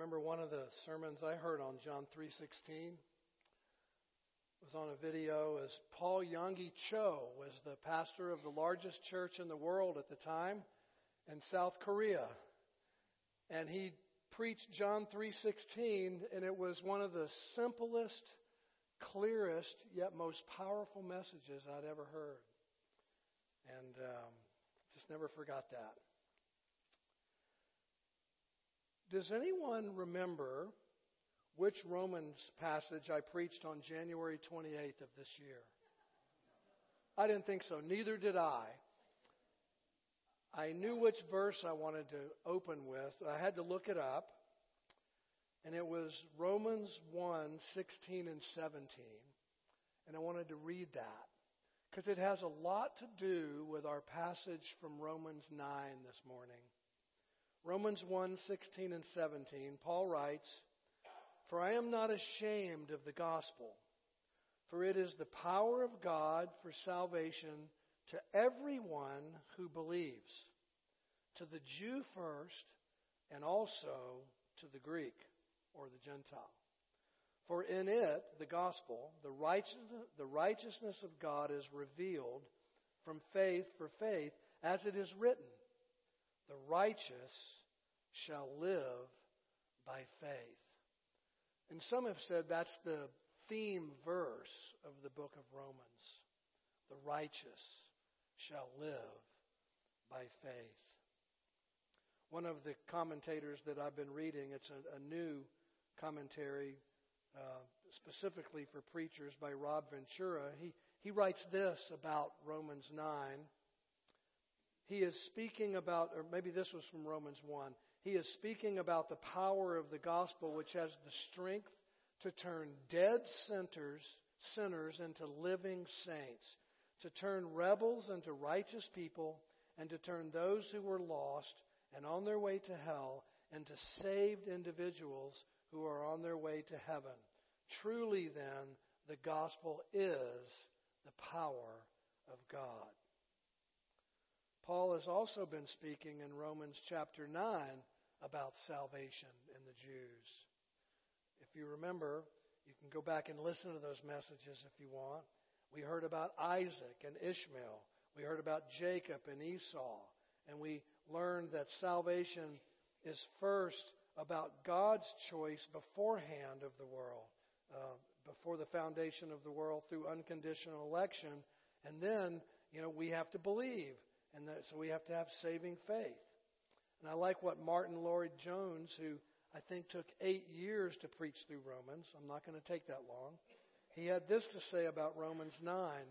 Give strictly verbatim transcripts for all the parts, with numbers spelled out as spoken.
remember one of the sermons I heard on John three sixteen was on a video as Paul Yonggi Cho was the pastor of the largest church in the world at the time in South Korea. And he preached John three sixteen, and it was one of the simplest, clearest, yet most powerful messages I'd ever heard. And um, just never forgot that. Does anyone remember which Romans passage I preached on January twenty-eighth of this year? I didn't think so. Neither did I. I knew which verse I wanted to open with. I had to look it up. And it was Romans one, sixteen and seventeen. And I wanted to read that, because it has a lot to do with our passage from Romans nine this morning. Romans one, sixteen and seventeen, Paul writes, "For I am not ashamed of the gospel, for it is the power of God for salvation to everyone who believes, to the Jew first, and also to the Greek," or the Gentile. "For in it, the gospel, the righteousness, the righteousness of God is revealed from faith for faith, as it is written, the righteous shall live by faith." And some have said that's the theme verse of the book of Romans. The righteous shall live by faith. One of the commentators that I've been reading, it's a, a new commentary uh, specifically for preachers by Rob Ventura. He, he writes this about Romans nine. He is speaking about, or maybe this was from Romans one. He is speaking about the power of the gospel, which has the strength to turn dead sinners, sinners into living saints, to turn rebels into righteous people, and to turn those who were lost and on their way to hell into saved individuals who are on their way to heaven. Truly, then, the gospel is the power of God. Paul has also been speaking in Romans chapter nine about salvation in the Jews. If you remember, you can go back and listen to those messages if you want. We heard about Isaac and Ishmael. We heard about Jacob and Esau. And we learned that salvation is first about God's choice beforehand of the world, uh, before the foundation of the world through unconditional election. And then, you know, we have to believe. And that, so we have to have saving faith. And I like what Martin Lloyd-Jones, who I think took eight years to preach through Romans. I'm not going to take that long. He had this to say about Romans nine.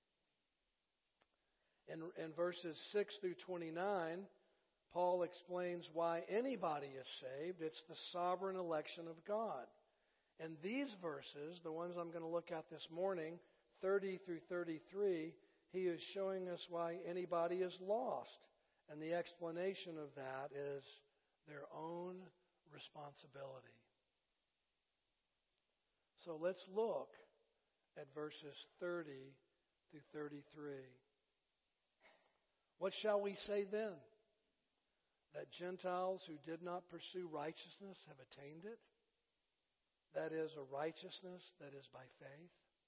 In, in verses six through twenty-nine, Paul explains why anybody is saved. It's the sovereign election of God. And these verses, the ones I'm going to look at this morning, thirty through thirty-three, he is showing us why anybody is lost. And the explanation of that is their own responsibility. So let's look at verses thirty through thirty-three. What shall we say then? That Gentiles who did not pursue righteousness have attained it? That is, a righteousness that is by faith?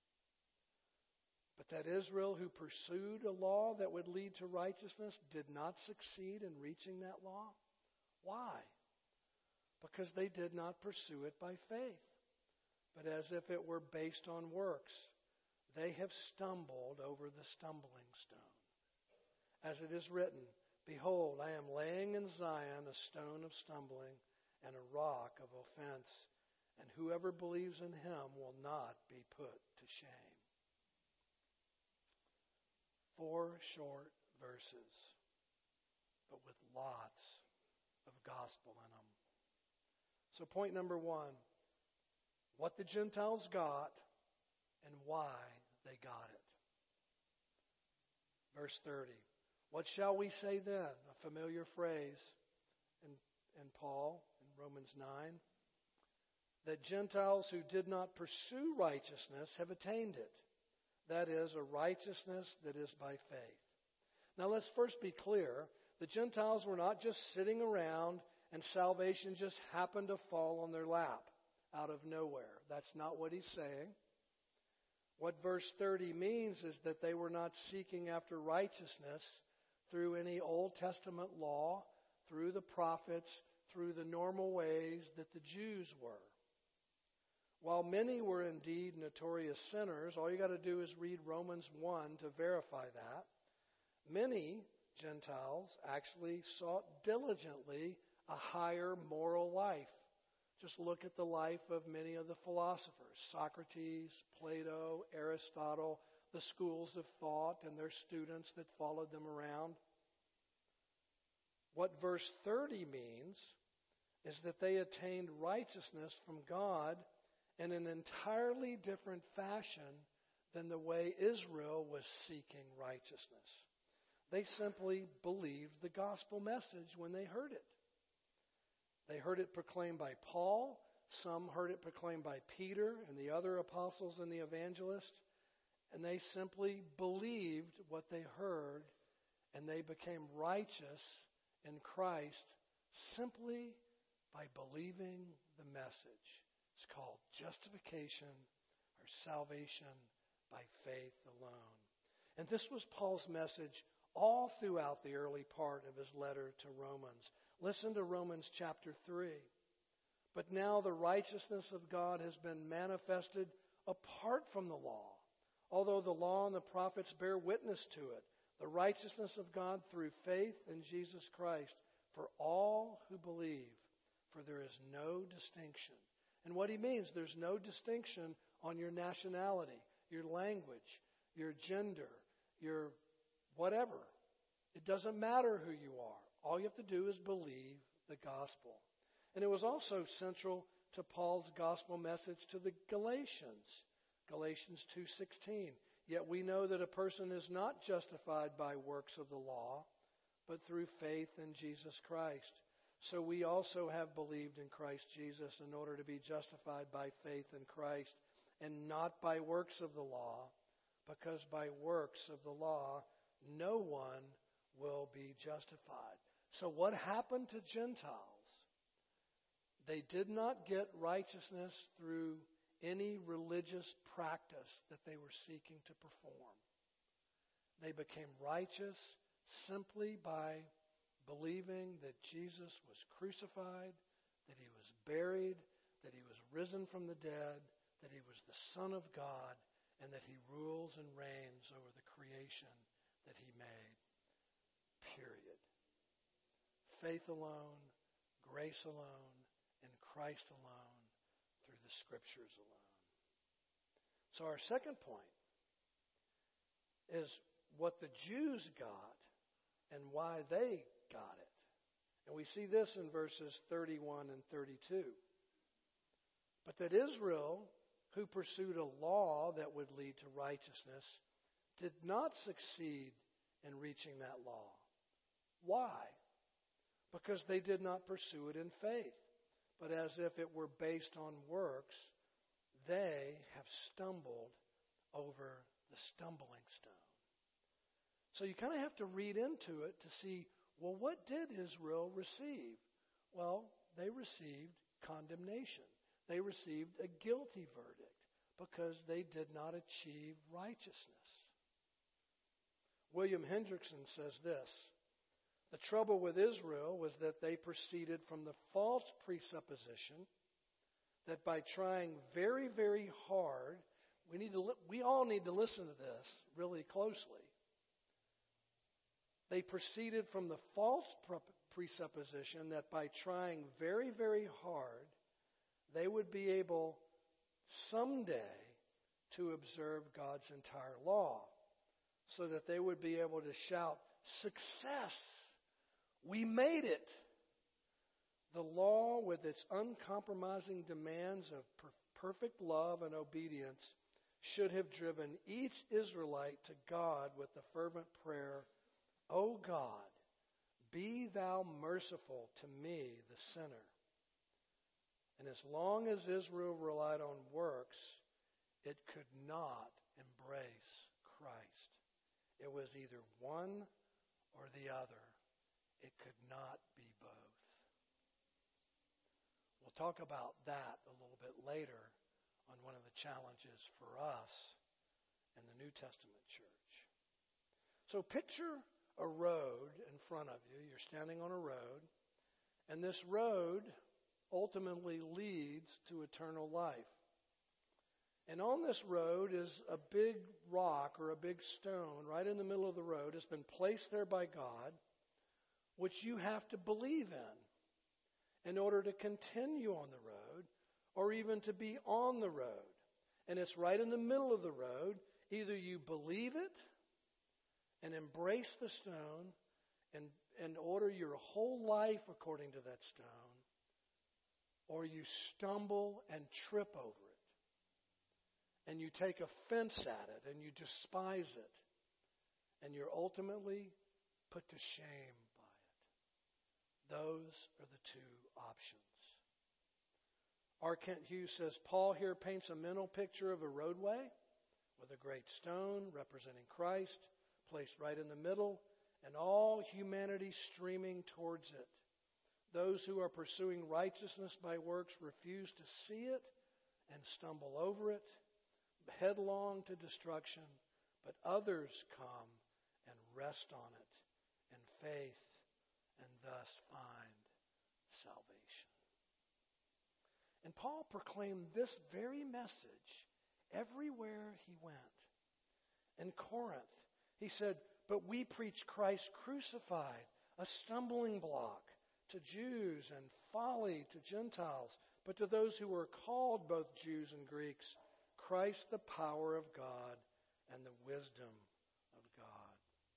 But that Israel, who pursued a law that would lead to righteousness, did not succeed in reaching that law? Why? Because they did not pursue it by faith, but as if it were based on works. They have stumbled over the stumbling stone. As it is written, "Behold, I am laying in Zion a stone of stumbling and a rock of offense, and whoever believes in him will not be put to shame." Four short verses, but with lots of gospel in them. So point number one, what the Gentiles got and why they got it. Verse thirty, what shall we say then? A familiar phrase in, in Paul in Romans nine. That Gentiles who did not pursue righteousness have attained it. That is, a righteousness that is by faith. Now let's first be clear. The Gentiles were not just sitting around and salvation just happened to fall on their lap out of nowhere. That's not what he's saying. What verse thirty means is that they were not seeking after righteousness through any Old Testament law, through the prophets, through the normal ways that the Jews were. While many were indeed notorious sinners, all you got to do is read Romans one to verify that. Many Gentiles actually sought diligently a higher moral life. Just look at the life of many of the philosophers, Socrates, Plato, Aristotle, the schools of thought and their students that followed them around. What verse thirty means is that they attained righteousness from God in an entirely different fashion than the way Israel was seeking righteousness. They simply believed the gospel message when they heard it. They heard it proclaimed by Paul. Some heard it proclaimed by Peter and the other apostles and the evangelists. And they simply believed what they heard, and they became righteous in Christ simply by believing the message. It's called justification or salvation by faith alone. And this was Paul's message all throughout the early part of his letter to Romans. Listen to Romans chapter three. But now the righteousness of God has been manifested apart from the law, although the law and the prophets bear witness to it. The righteousness of God through faith in Jesus Christ for all who believe, for there is no distinction. And what he means, there's no distinction on your nationality, your language, your gender, your whatever. It doesn't matter who you are. All you have to do is believe the gospel. And it was also central to Paul's gospel message to the Galatians. Galatians two sixteen. Yet we know that a person is not justified by works of the law, but through faith in Jesus Christ. So we also have believed in Christ Jesus in order to be justified by faith in Christ and not by works of the law, because by works of the law no one will be justified. So what happened to Gentiles? They did not get righteousness through any religious practice that they were seeking to perform. They became righteous simply by believing that Jesus was crucified, that he was buried, that he was risen from the dead, that he was the Son of God, and that he rules and reigns over the creation that he made. Period. Faith alone, grace alone, in Christ alone, through the Scriptures alone. So our second point is what the Jews got and why they got it. And we see this in verses thirty-one and thirty-two. But that Israel, who pursued a law that would lead to righteousness, did not succeed in reaching that law. Why? Because they did not pursue it in faith, but as if it were based on works, they have stumbled over the stumbling stone. So you kind of have to read into it to see, well, what did Israel receive? Well, they received condemnation. They received a guilty verdict because they did not achieve righteousness. William Hendrickson says this: the trouble with Israel was that they proceeded from the false presupposition that by trying very, very hard, we need to li- we all need to listen to this really closely. They proceeded from the false presupposition that by trying very, very hard, they would be able someday to observe God's entire law, so that they would be able to shout, "Success! We made it!" The law, with its uncompromising demands of per- perfect love and obedience, should have driven each Israelite to God with the fervent prayer, "O God, be thou merciful to me, the sinner." And as long as Israel relied on works, it could not embrace Christ. It was either one or the other. It could not be both. I'll talk about that a little bit later on one of the challenges for us in the New Testament church. So picture a road in front of you. You're standing on a road, and this road ultimately leads to eternal life. And on this road is a big rock or a big stone right in the middle of the road. It's been placed there by God, which you have to believe in in order to continue on the road or even to be on the road. And it's right in the middle of the road. Either you believe it and embrace the stone and, and order your whole life according to that stone, or you stumble and trip over it. And you take offense at it, and you despise it, and you're ultimately put to shame by it. Those are the two options. R. Kent Hughes says, Paul here paints a mental picture of a roadway with a great stone representing Christ placed right in the middle, and all humanity streaming towards it. Those who are pursuing righteousness by works refuse to see it and stumble over it, headlong to destruction, but others come and rest on it in faith and thus find salvation. And Paul proclaimed this very message everywhere he went. In Corinth, he said, but we preach Christ crucified, a stumbling block to Jews and folly to Gentiles, but to those who are called both Jews and Greeks, Christ the power of God and the wisdom of God.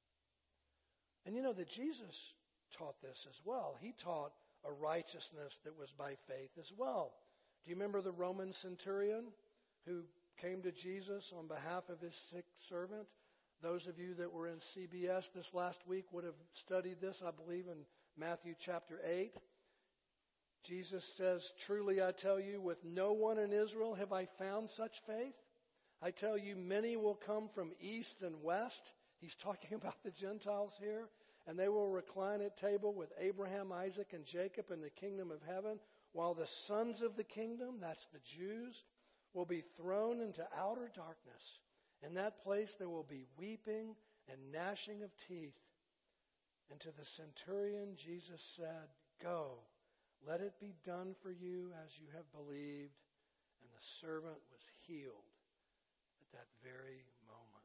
And you know that Jesus taught this as well. He taught a righteousness that was by faith as well. Do you remember the Roman centurion who came to Jesus on behalf of his sick servant? Those of you that were in C B S this last week would have studied this, I believe, in Matthew chapter eight. Jesus says, truly I tell you, with no one in Israel have I found such faith. I tell you, many will come from east and west. He's talking about the Gentiles here. And they will recline at table with Abraham, Isaac, and Jacob in the kingdom of heaven, while the sons of the kingdom, that's the Jews, will be thrown into outer darkness. In that place there will be weeping and gnashing of teeth. And to the centurion Jesus said, go, let it be done for you as you have believed. And the servant was healed at that very moment.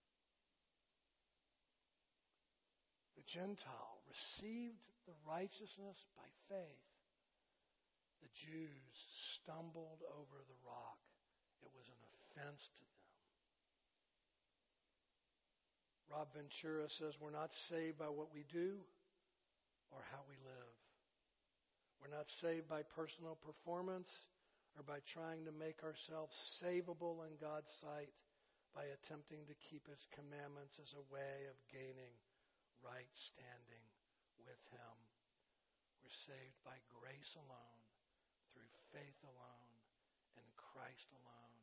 The Gentile received the righteousness by faith. The Jews stumbled over the rock. It was an offense to them. Rob Ventura says we're not saved by what we do or how we live. We're not saved by personal performance or by trying to make ourselves savable in God's sight by attempting to keep His commandments as a way of gaining right standing with Him. We're saved by grace alone, through faith alone, in Christ alone.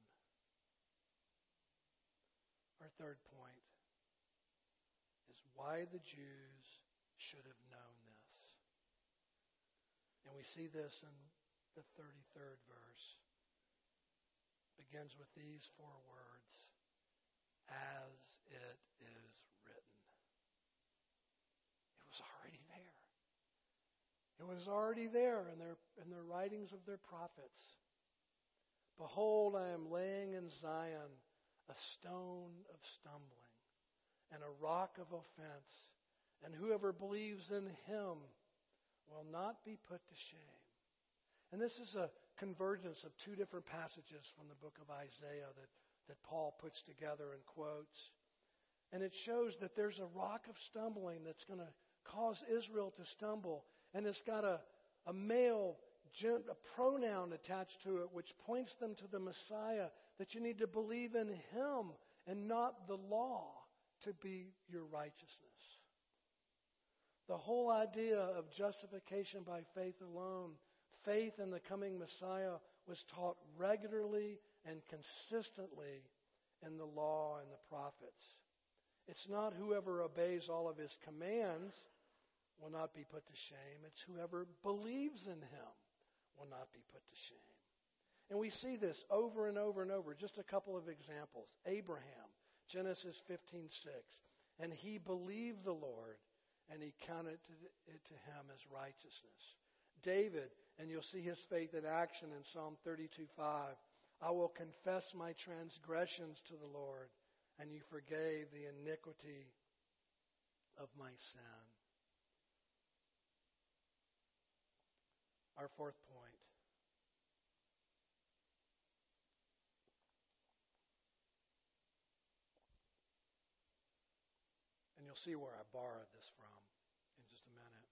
Our third point is why the Jews should have known this. And we see this in the thirty-third verse. It begins with these four words, as it is written. It was already there. It was already there in their, in the writings of their prophets. Behold, I am laying in Zion a stone of stumbling and a rock of offense, and whoever believes in him will not be put to shame. And this is a convergence of two different passages from the book of Isaiah that, that Paul puts together and quotes. And it shows that there's a rock of stumbling that's going to cause Israel to stumble. And it's got a, a male a pronoun attached to it, which points them to the Messiah, that you need to believe in him and not the law to be your righteousness. The whole idea of justification by faith alone, faith in the coming Messiah, was taught regularly and consistently in the law and the prophets. It's not whoever obeys all of his commands will not be put to shame. It's whoever believes in him will not be put to shame. And we see this over and over and over. Just a couple of examples. Abraham, Genesis fifteen six. And he believed the Lord, and he counted it to him as righteousness. David, and you'll see his faith in action in Psalm thirty-two five. I will confess my transgressions to the Lord, and you forgave the iniquity of my sin. Our fourth point. And you'll see where I borrowed this from in just a minute.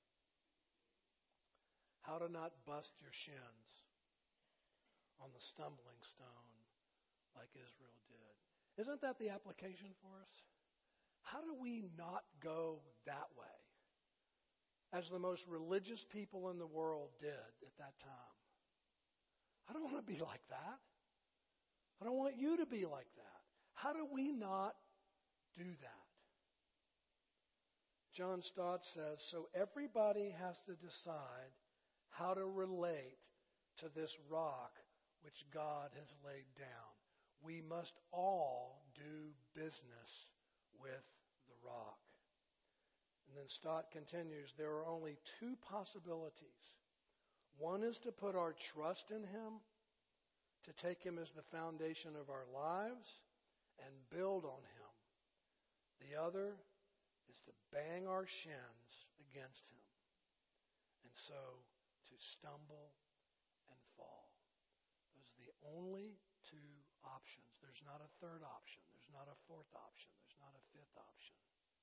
How to not bust your shins on the stumbling stone like Israel did. Isn't that the application for us? How do we not go that way as the most religious people in the world did at that time? I don't want to be like that. I don't want you to be like that. How do we not do that? John Stott says, so everybody has to decide how to relate to this rock which God has laid down. We must all do business with the rock. And then Stott continues, there are only two possibilities. One is to put our trust in Him, to take Him as the foundation of our lives and build on Him. The other is to bang our shins against Him, and so to stumble and fall. Those are the only two options. There's not a third option. There's not a fourth option. There's not a fifth option.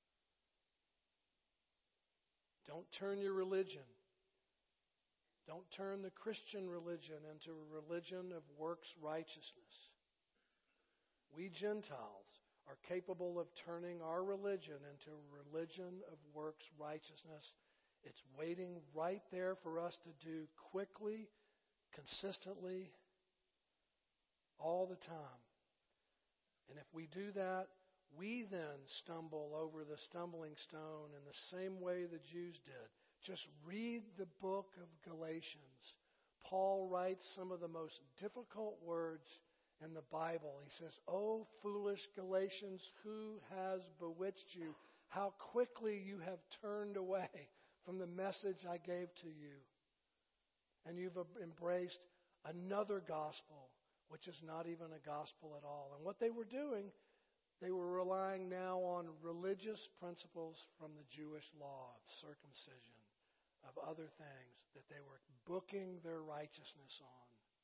Don't turn your religion. Don't turn the Christian religion into a religion of works righteousness. We Gentiles are capable of turning our religion into a religion of works righteousness. It's waiting right there for us to do quickly, consistently, all the time. And if we do that, we then stumble over the stumbling stone in the same way the Jews did. Just read the book of Galatians. Paul writes some of the most difficult words in the Bible. He says, "O foolish Galatians, who has bewitched you? How quickly you have turned away from the message I gave to you. And you've embraced another gospel, which is not even a gospel at all." And what they were doing, they were relying now on religious principles from the Jewish law of circumcision, of other things that they were booking their righteousness on.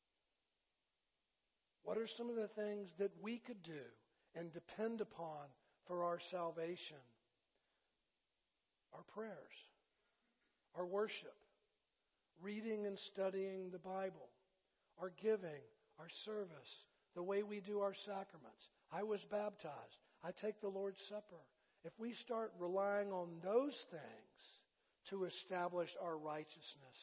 What are some of the things that we could do and depend upon for our salvation? Our prayers, our worship, reading and studying the Bible, our giving, our service, the way we do our sacraments. I was baptized. I take the Lord's Supper. If we start relying on those things to establish our righteousness,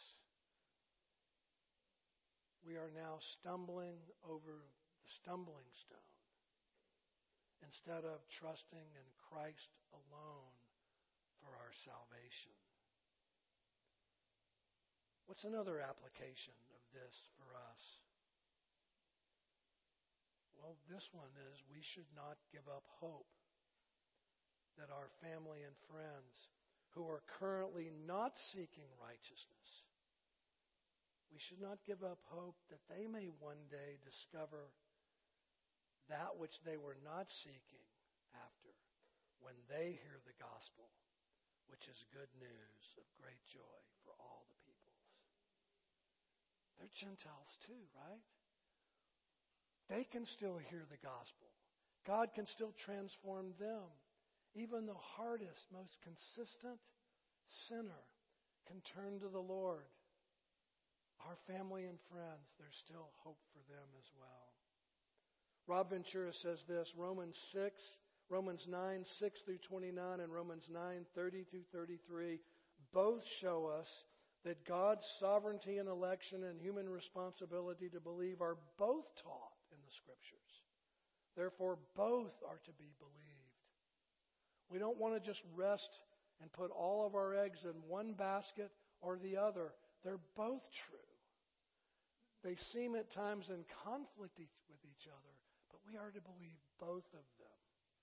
we are now stumbling over the stumbling stone instead of trusting in Christ alone for our salvation. What's another application of this for us? Well, this one is we should not give up hope that our family and friends who are currently not seeking righteousness, we should not give up hope that they may one day discover that which they were not seeking after when they hear the gospel, which is good news of great joy for all the peoples. They're Gentiles too, right? They can still hear the gospel. God can still transform them. Even the hardest, most consistent sinner can turn to the Lord. Our family and friends, there's still hope for them as well. Rob Ventura says this, Romans six, Romans nine, six through twenty-nine, and Romans nine, thirty through thirty-three, both show us that God's sovereignty and election and human responsibility to believe are both taught in the Scriptures. Therefore, both are to be believed. We don't want to just rest and put all of our eggs in one basket or the other. They're both true. they seem at times in conflict each- with each other, but we are to believe both of them.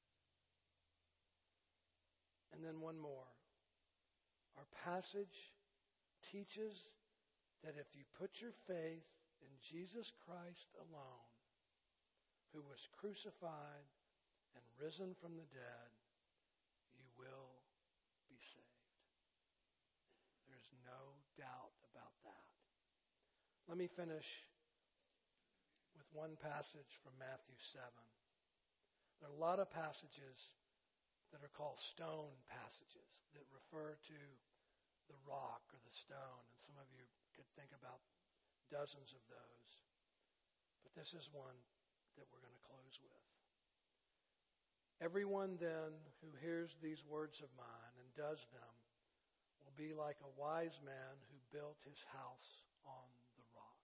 And then one more. Our passage teaches that if you put your faith in Jesus Christ alone, who was crucified and risen from the dead, you will be saved. There's no doubt about that. Let me finish with one passage from Matthew seven. There are a lot of passages that are called stone passages that refer to the rock or the stone. And some of you could think about dozens of those. But this is one that we're going to close with. Everyone then who hears these words of mine and does them will be like a wise man who built his house on the rock.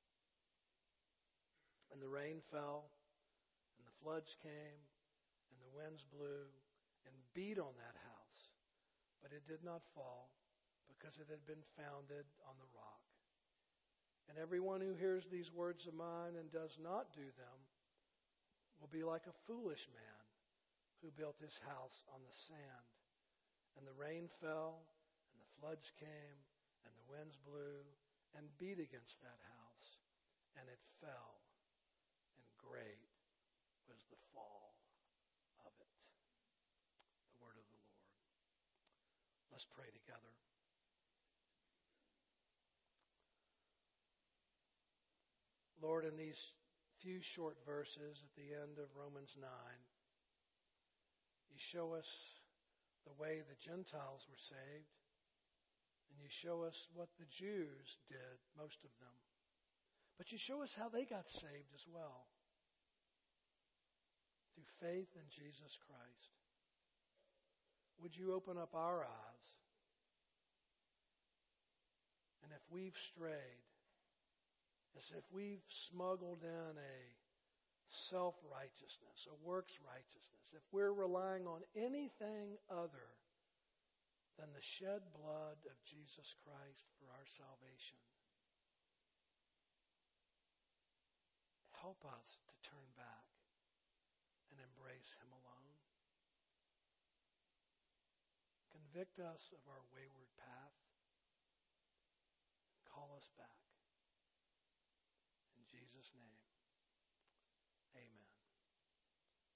And the rain fell, and the floods came, and the winds blew and beat on that house. But it did not fall, because it had been founded on the rock. And everyone who hears these words of mine and does not do them will be like a foolish man who built his house on the sand. And the rain fell, and the floods came, and the winds blew and beat against that house, and it fell, and great was the fall of it. The word of the Lord. Let's pray together. Lord, in these few short verses at the end of Romans nine, you show us the way the Gentiles were saved, and you show us what the Jews did, most of them. But you show us how they got saved as well, through faith in Jesus Christ. Would you open up our eyes? And if we've strayed, as if we've smuggled in a self-righteousness, a works righteousness, if we're relying on anything other than the shed blood of Jesus Christ for our salvation, help us to turn back and embrace Him alone. Convict us of our wayward path. Call us back. In Jesus' name.